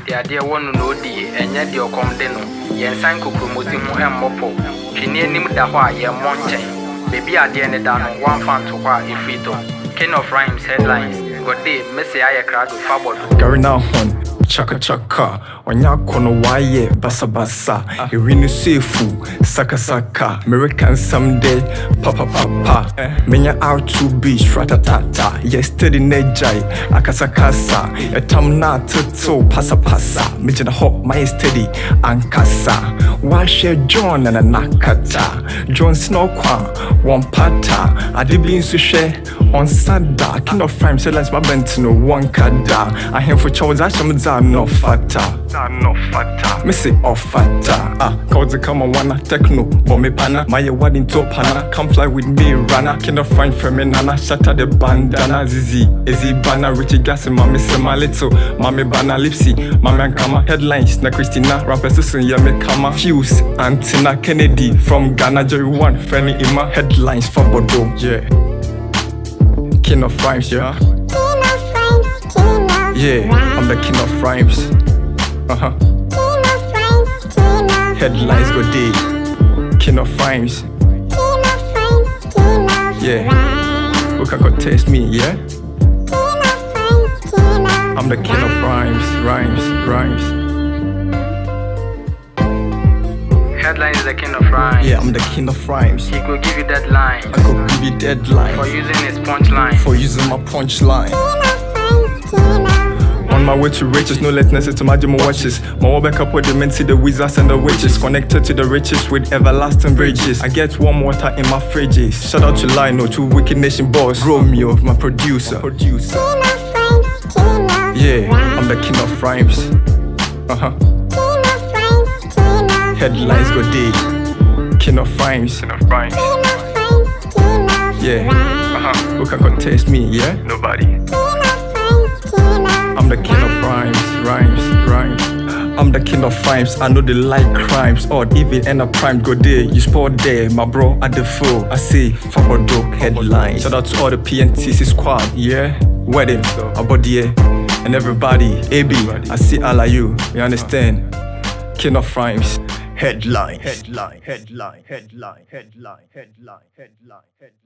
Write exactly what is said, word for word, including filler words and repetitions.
The idea one no di and yet your condeno. Yen sign kukumozi mu and mopo. Chini nim dahwa ye monche. Baby at the end down one fan to qua ifito. King of Rhymes headlines. God day, Messi I crowd with Fabo. Gary now hon. Chaka chaka, wanya kono waye basa basa. Irinu sefu, saka saka. American someday, papa papa. Menya out to beach, ratatata. Yesterday nejai, akasakasa. Etam na tutu, pasa pasa. Mijina hot, my steady, ankasa. Washe John and a nakata. John Snowqua, one pata. Adibin sushe, on sada. King of Rhymes, headlines, my bentino, one kada. I have for Charles Asham. No fata, no fata. Me say off fata. Ah, cause the come on wanna techno, but me pana. My wedding top pana. Come fly with me, Rana. King of Rhymes for me nana. Shatter the bandana. Zizi, Izzy Bana, Richie Gas and Mommy Sema Little. Mommy Bana Lipsy, Mommy and Kama. Headlines na Christina. Rapper Susan Yame Kama. Fuse, Antina Kennedy from Ghana. Jerry One, Fanny Ima. Headlines for Bordeaux. Yeah. King of Rhymes, yeah. Yeah, I'm the king of rhymes. Uh-huh. King of rhymes, king of Headlines go day. King of rhymes. King of rhymes, king of Yeah. rhymes. Who can contest me, yeah? King of rhymes, king of I'm the king of rhymes, rhymes, rhymes. Headlines is the King of Rhymes. Yeah, I'm the king of rhymes. He could give you deadline I could give you deadline for using his punchline. for using my punchline. King of rhymes, king of On my way to riches, no less necessary to my gym watches. My whole back up with the men, see the wizards and the witches. Connected to the riches with everlasting bridges. I get warm water in my fridges. Shout out to Lino, to Wicked Nation boss. Romeo, my producer. producer. King of rhymes, king of Yeah, rhymes. I'm the king of rhymes. Uh-huh. King of rhymes, king of Headlines go day. King of rhymes. King of Rhymes. King of rhymes, king of Yeah. rhymes. Uh-huh. Who can contest me, yeah? Nobody. King of rhymes, king of I'm the king of rhymes, rhymes, rhymes. I'm the king of rhymes, I know they like crimes. Odd, even end up prime, go there, you sport there. My bro at the full, I see fuck or dope headlines. Shout out to all the P N T C squad, yeah? Wedding, about yeah. And everybody, A B, I see all of you, you understand? King of rhymes, headlines. Headline, headline, headline, headline, headline, headline, headline.